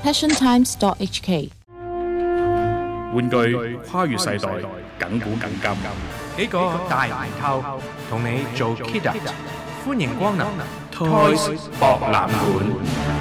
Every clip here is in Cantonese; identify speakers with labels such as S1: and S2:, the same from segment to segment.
S1: passiontimes.hk。
S2: 玩具跨越世代，亙古亙今。
S3: 幾個大唔透，同你做 kidult， 歡迎光臨
S2: Toys 博覽館。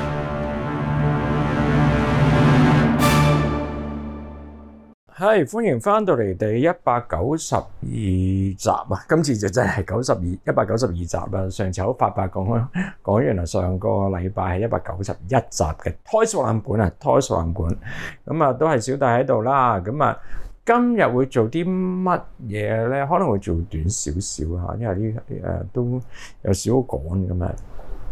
S4: 係，歡迎翻到嚟第192集啊！今次就真係192集啦。上次好發白講完啦，上個禮拜係191集嘅 Toys 博覽館啊 ，Toys 博覽館咁啊，都係小弟喺度啦。咁啊，今日會做啲乜嘢咧？可能會做短少少嚇，因為都有少趕咁啊。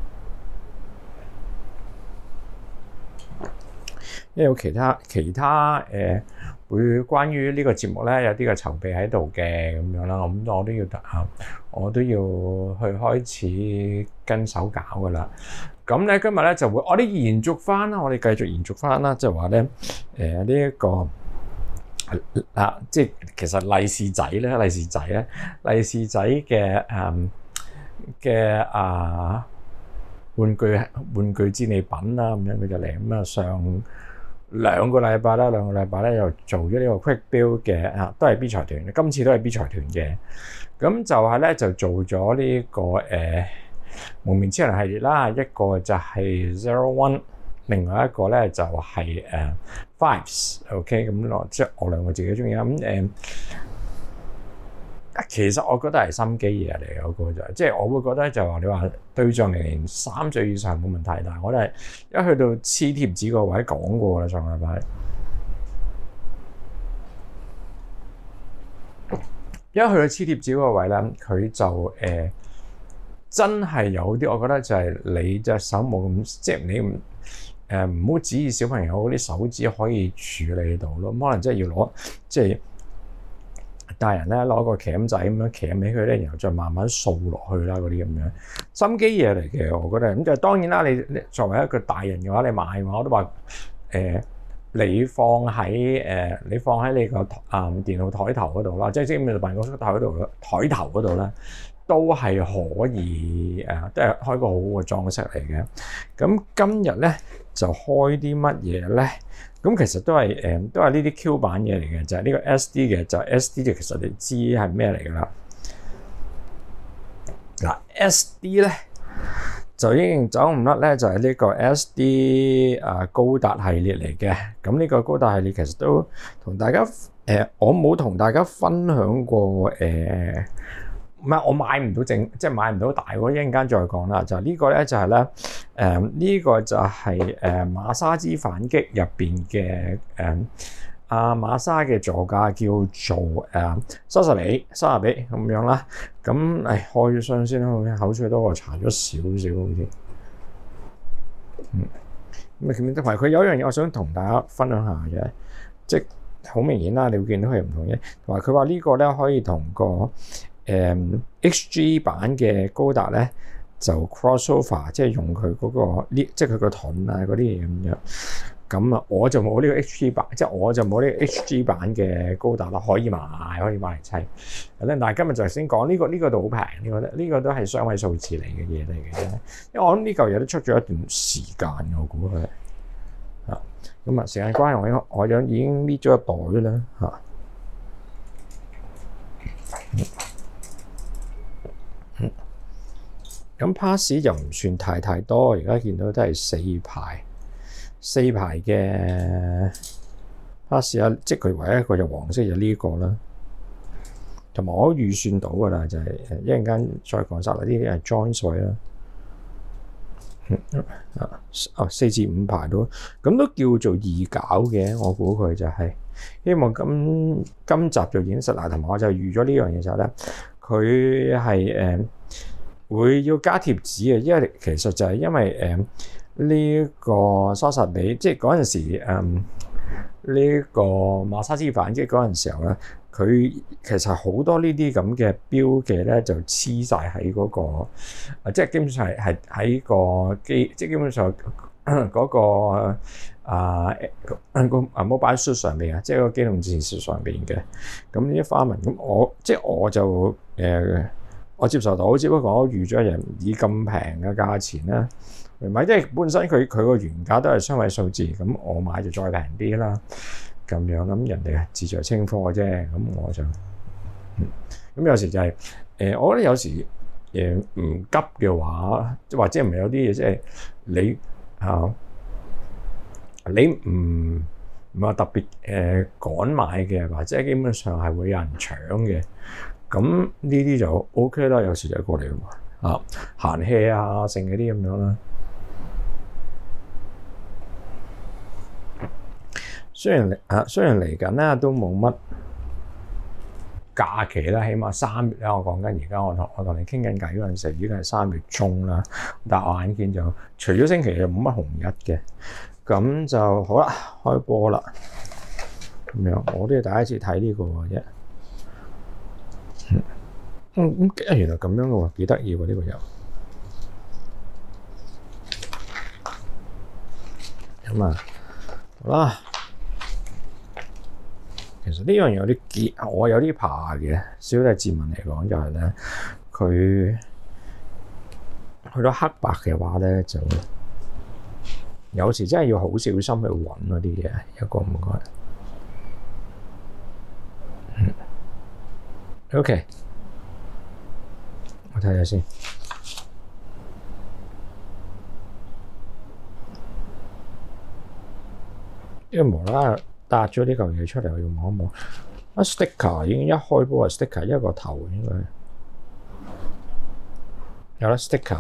S4: 因為有其他會關於呢個節目咧有啲嘅籌備喺度嘅咁樣啦，咁我都要去開始跟手搞噶啦。咁咧今日咧就會我哋延續翻啦，我哋繼續延續翻啦，即係話咧呢一個即係其實利是仔嘅玩具戰利品啦，咁樣佢就嚟咁啊上。兩個禮拜咧又做咗呢個 Quick Build 嘅都係 B 財團，今次都係 B 財團嘅。咁就係咧就做咗呢個蒙面超人系列啦，一個就係 Zero One， 另外一個咧就係Fives。OK， 咁即係我兩個自己中意啦。咁其實我覺得係心機嘢嚟嘅嗰個就係，即係我會覺得就話你話對象年齡3歲以上冇問題，但係我哋一去到黐貼紙個位講過啦，上個禮拜一去到黐貼紙嗰個位咧，佢就真係有啲，我覺得就係你隻手冇咁，即係你唔好指意小朋友嗰啲手指可以處理到咯，可能真係要攞即係。大人咧攞個鉗仔咁樣鉗起佢咧，然後再慢慢掃落去啦，嗰啲咁樣心機嘢嚟嘅，我覺得咁就當然啦。你作為一個大人嘅話，你買嘅話，我都話你放喺你個電腦台頭嗰度啦，即係基本上辦公室台頭嗰度咧，都係可以都係開個好好嘅裝飾嚟嘅。咁今日咧就開啲乜嘢咧？咁其實都係呢啲 Q 版嘢嚟嘅，就係呢個 SD 嘅，就係 SD 嘅。其實你知係咩嚟㗎啦？嗱 SD 咧就已經走唔甩咧，就係呢個 SD 高達系列嚟嘅。咁呢個高達系列其實都同大家我冇同大家分享過唔係我買唔到即係買唔到大嗰，一陣間再講啦。就呢個咧就係咧呢個就係馬莎之反擊入邊嘅馬莎嘅座駕叫做莎莎比咁樣啦。咁開咗箱先啦，口水多我搽咗少少好似。咁同埋佢有一樣嘢我想同大家分享下嘅，即係好明顯啦，你會見到佢唔同嘅。同埋佢話呢個咧可以同個HG 版嘅高達咧就 crossover， 即係用佢嗰個即係佢個盾啊嗰啲嘢咁樣。咁啊，我就冇呢個 HG 版，即係我就冇呢個 HG 版嘅高達啦，可以買嚟砌。但係今日就先講呢個都好平，呢個都係雙位數字嚟嘅嘢嚟嘅。因為我諗呢嚿嘢都出咗一段時間，我估佢咁啊，時間關係我已經搣咗一袋啦咁 pass 又唔算太多，而家見到都係4排嘅 pass 啊，即係佢唯一一個就黃色就呢個啦，同埋我都預算到噶啦，就係一陣間再講晒啦，呢啲係 join 位啦，4至5排都咁都叫做易搞嘅，我估佢就係希望今集就演實啦，同埋我就預咗呢樣嘢就係咧，佢係會要加貼紙嘅，因為其實就係因為呢個莎莎比，即係嗰陣時呢個馬莎之反擊嗰陣時候咧，佢其實好多呢啲咁嘅標記咧就黐晒喺嗰個，即係基本上係喺個機，即係基本上嗰個mobile suit 上面啊，即係個機動戰士上邊嘅。咁呢啲花紋，咁我就我接受到，只不過我預咗人以咁平嘅價錢咧， 明白？即係本身佢個原價都係雙位數字，咁我買就再平啲啦。咁樣咁人哋自在清貨啫，咁我就咁有時就係我覺得有時唔急嘅話，或者唔係有啲嘢即係你唔係特別趕買嘅，或者基本上係會有人搶嘅，咁呢啲就 OK 啦。有時就過嚟閒 hea 啊，剩嗰啲咁樣啦。雖然嚟緊咧都冇乜假期啦，起碼3月啦。我講緊而家我同你傾緊偈嗰陣時，已經係3月中啦。但我眼見就除咗星期日冇乜紅日嘅，咁就好啦，開波啦。咁樣我都係第一次睇呢個啫。原來咁樣嘅喎，幾得意喎呢個又。咁啊，好啦。其實呢樣有啲我有啲怕嘅，小弟自問嚟講就係咧，佢去到黑白嘅話咧，就有時真係要好小心去揾嗰啲嘢，一個唔該。OK， 我睇下先。因為無啦啦搭咗呢嚿嘢出嚟，我要望一望。sticker 已經一開波係 sticker 一個頭應該有啦 sticker。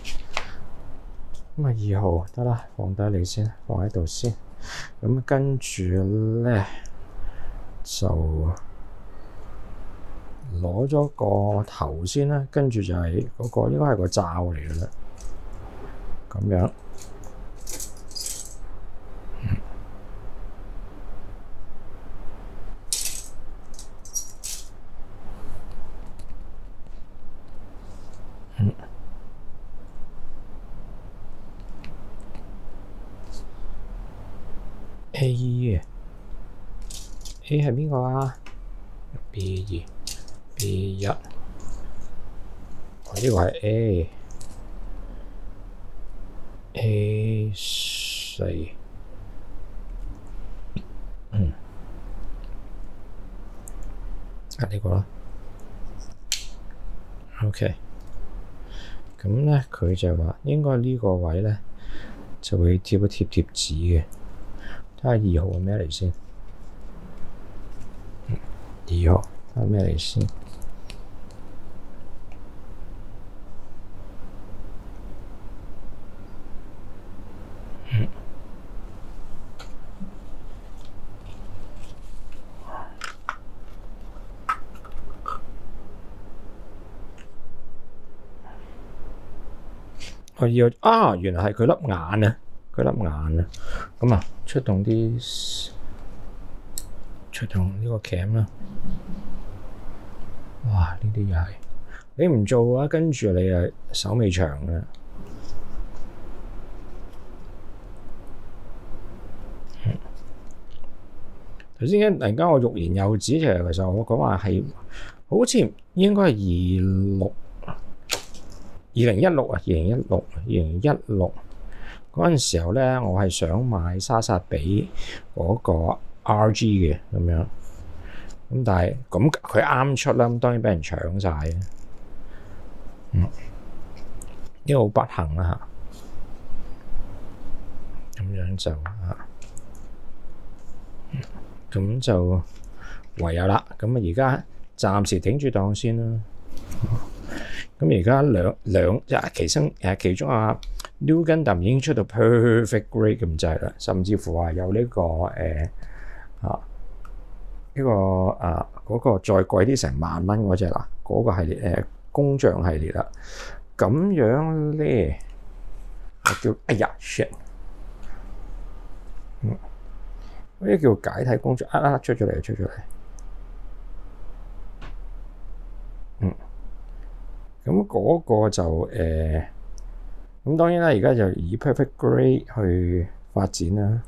S4: 咁啊2號得啦，放低你先，放喺度先。咁跟住咧就攞咗個頭先啦，跟住就係嗰個應該係個罩嚟嘅啦，咁樣。A 係邊個啊 ？B2、B1，呢個係 A4，呢個啦。OK，咁咧佢就話應該呢個位咧就會貼一貼貼紙嘅。睇下2號係咩嚟先？2號睇下咩嚟先？我要原來係佢粒眼啊！佢粒眼啊！咁啊，出動呢個鉗啦！哇！呢啲又係你唔做嘅話，跟住你啊手尾長嘅。頭先突然間我欲言又止，其實我講話係好似應該係2016嗰陣時候咧，我係想買莎莎比嗰個 RG 嘅咁樣，咁但係咁佢啱出啦，咁當然俾人搶晒啊！呢個好不幸啦嚇，咁樣就咁就唯有啦。咁啊，而家暫時頂住檔先啦。咁而家其中啊 New Gundam 已經出到 Perfect Grade 咁滯啦，甚至乎話有呢個嗰個再貴啲成萬蚊嗰隻啦，嗰個系列工匠系列啦。咁樣咧，我叫shit，嗰啲叫解體工匠出咗嚟。咁嗰個就咁當然啦，而家就以 Perfect Grade 去發展啦。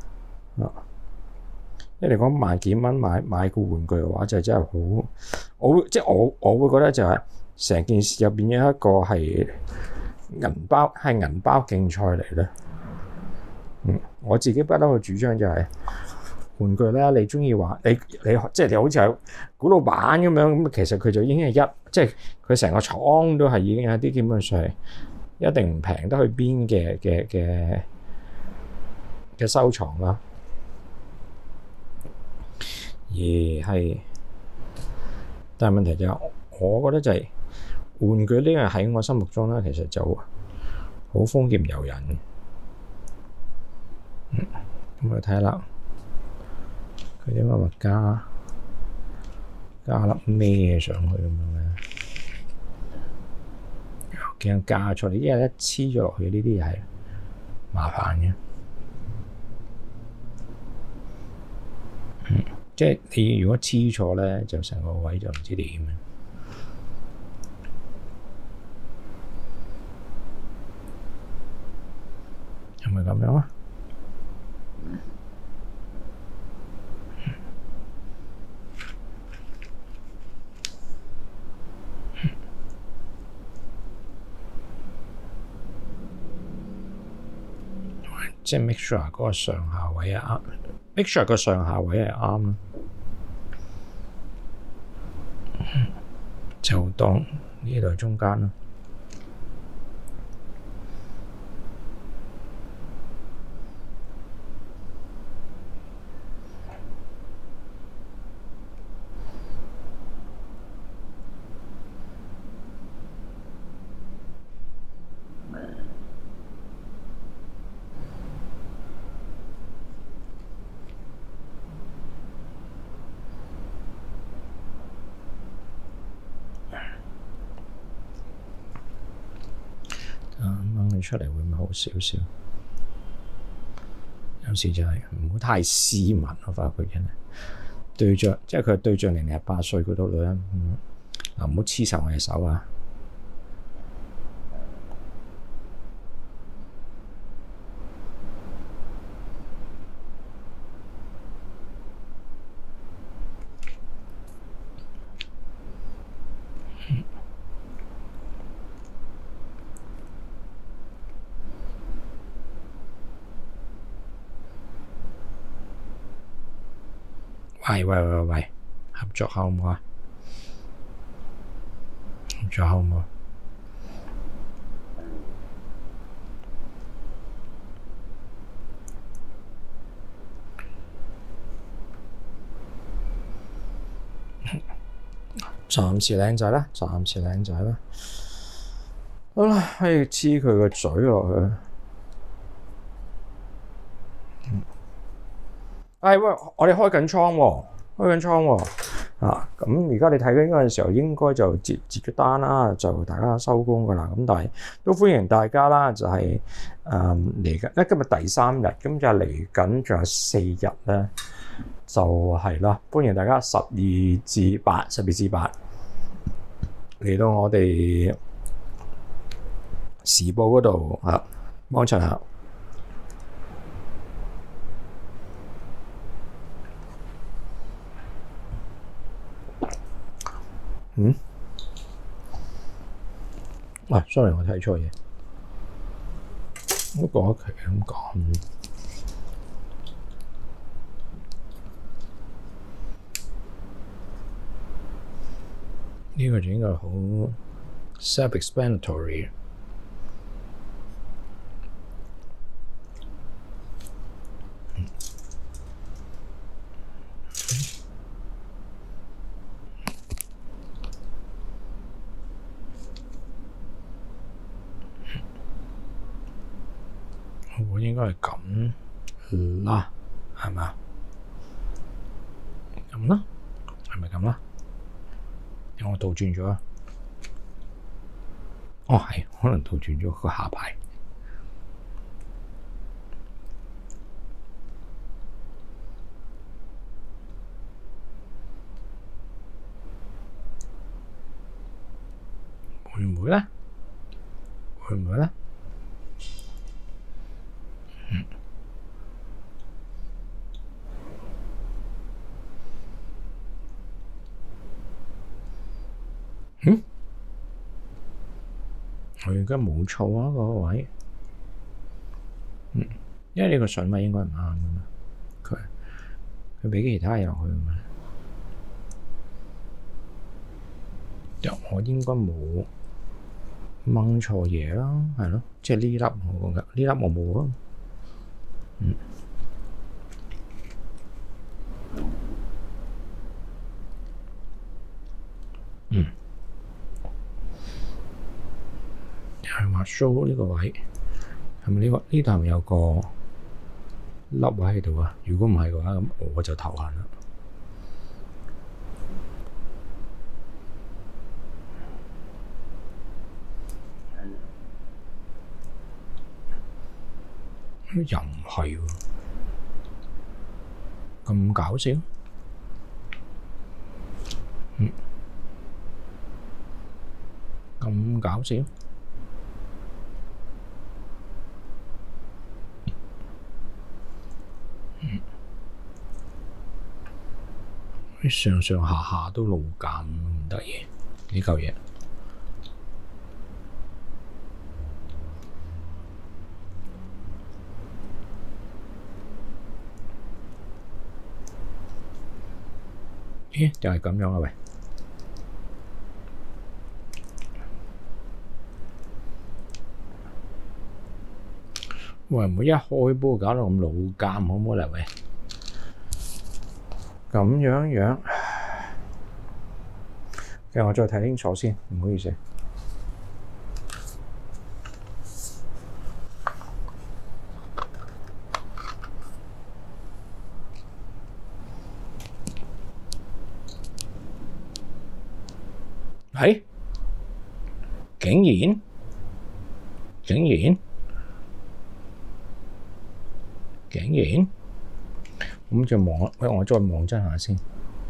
S4: 因為你講萬幾蚊買個玩具嘅話，就真係好，我會覺得就係成件事入邊有一個係銀包競賽嚟咧。我自己不嬲嘅主張就係、玩具咧，你中意話你即係你好似係古老闆咁樣，咁其實佢就已經係即係佢成個廠都係已經有啲基本上係一定唔平得去邊嘅收藏啦。但係問題就係，我覺得就係、玩具呢樣喺我心目中咧，其實就好豐儉由人嘅。咁我睇下啦，佢點解話加粒咩上去咁樣咧？驚加錯，因為一黐咗落去呢啲係麻煩嘅。即係你如果黐錯咧，就成個位就唔知點嘅。係咪咁樣啊？即係 make sure 嗰個上下位係啱，make sure 個上下位係啱咯。就當呢度係中間啦。掹佢出嚟會唔會好少少？有時就係唔好太斯文，我發覺真係對象，即係佢對象年齡係8歲嗰度女人，唔好黐實我隻手啊！喂，合作好唔好啊？合作好唔好？暫時靚仔啦。好啦，可以黐佢個嘴落去。喂，我哋開緊倉喎。咁而家你睇緊嗰陣時候，應該就接咗單啦，就大家收工噶啦。咁但係都歡迎大家啦，就係嚟緊，今日第3日，咁就嚟緊仲有4日咧，就係啦。歡迎大家12至8嚟到我哋時報嗰度幫襯下。sorry， 我睇錯嘢。我講一期咁講，呢個就應該好 self-explanatory。我應該係咁啦，係咪啊？咁啦，係咪咁啦？有我倒轉咗啊？係，可能倒轉咗個下排。會唔會咧？ 佢而家冇錯啊，嗰個位。因為呢個筍位應該唔啱噶嘛，佢俾其他嘢落去噶嘛。我應該冇掹錯嘢啦，係咯，即係呢粒我講嘅，呢粒我冇啊。係話 show 呢個位係咪呢個？呢度係咪有個粒位喺度啊？如果唔係嘅話，咁我就頭痕啦。又唔係喎，咁搞笑。咁搞笑。上上下下都露減，唔得嘢呢嚿嘢。咦？就係咁樣啊喂！喂，唔好一開波搞到咁老監，好唔好嚟喂？咁樣，其實我再睇清楚先，唔好意思。係，竟然，咁就望啦。喂，我再望真下先。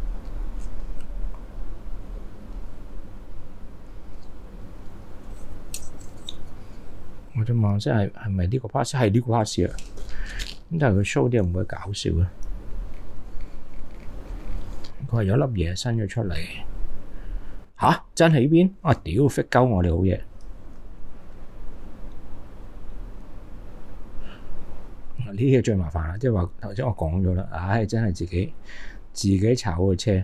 S4: 我再望即係咪呢個 pass？ 係呢個 pass 啊。咁但係佢 show 啲又唔會搞笑嘅。佢係有粒嘢伸咗出嚟。吓？真喺邊？啊屌！fit 鳩我哋好嘢。呢啲最麻煩啦，即係話頭先我講咗啦，唉，真係自己炒嘅車。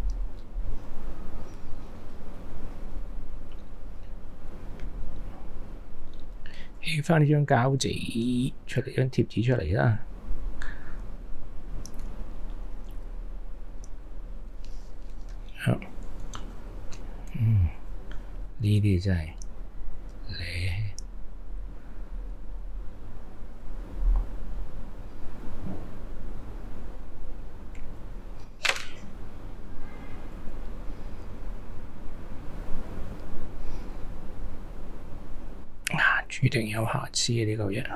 S4: 起返呢張膠紙出嚟，張貼紙出嚟啦。呢啲真係你。注定有瑕疵嘅呢嚿嘢。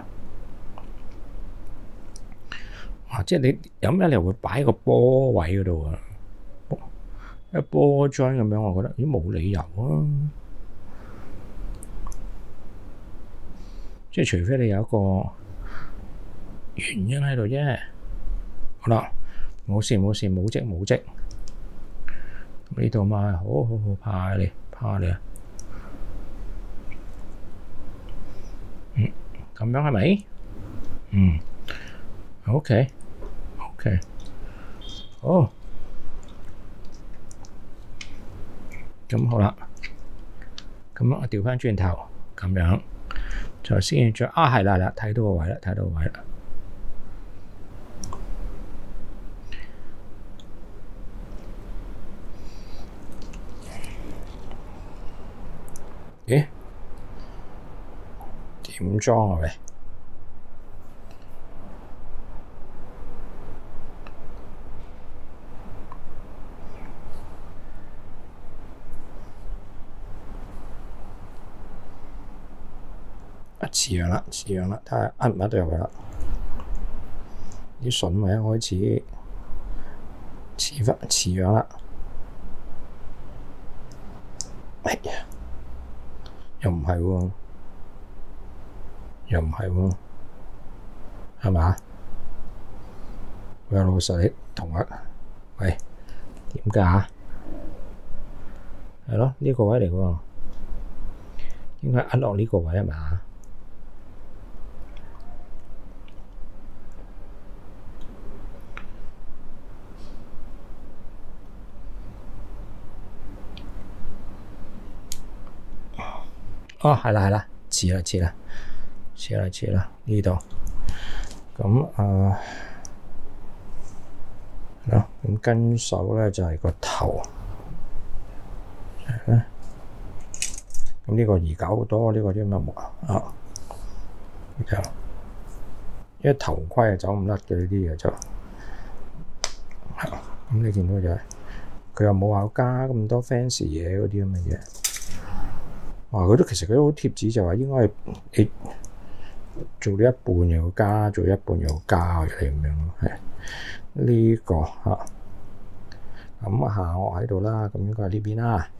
S4: 即係你有咩理由會擺喺個波位嗰度啊？一波樽咁樣，我覺得咦冇理由啊！即係除非你有一個原因喺度啫。好啦，冇事，冇跡。呢度嘛，好怕你啊！咁樣係咪？OK，好，咁好啦，咁我調返轉頭，咁樣就先再係啦，睇到個位啦，咦？點裝啊喂？似樣啦，睇下啱唔啱到入去啦。啲筍位開始似樣啦。哎呀，又唔係喎，係嘛？喂，老實你同我，喂，點解？係咯，呢個位嚟喎。 應該壓落呢個位係嘛？哦，係啦，似啦，呢度。咁咁跟手咧就係個頭。咁呢個易搞好多，呢個啲乜木啊？因為頭盔係走唔甩嘅呢啲嘢就。咁你見到就係佢又冇話加咁多 fancy 嘢嗰啲咁嘅嘢。其實佢都好貼紙，就話應該係你做呢一半又加，做一半又加嚟咁樣咯。係呢個嚇。咁下顎喺度啦，咁應該係呢邊啦。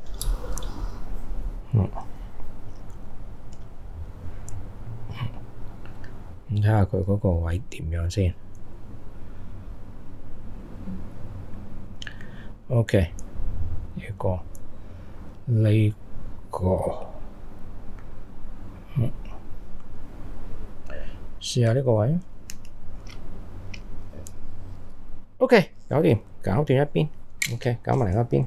S4: 咁睇下佢嗰個位點樣先。OK，呢個。試下呢個位。OK，搞掂一邊。OK，搞埋另一邊。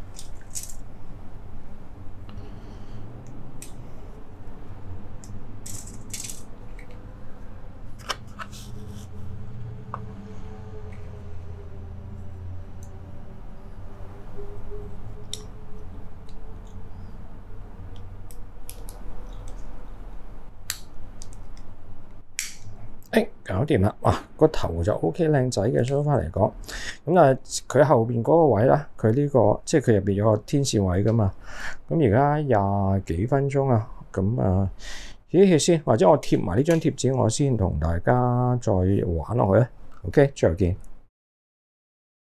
S4: 搞掂啦！哇，個頭就 OK 靚仔嘅，so far嚟講。咁佢後邊嗰個位啦，佢呢個即係佢入邊有個天線位噶嘛。咁而家廿幾分鐘啊，咁歇一歇先，或者我貼埋呢張貼紙，我先同大家再玩落去啊。OK，最後見。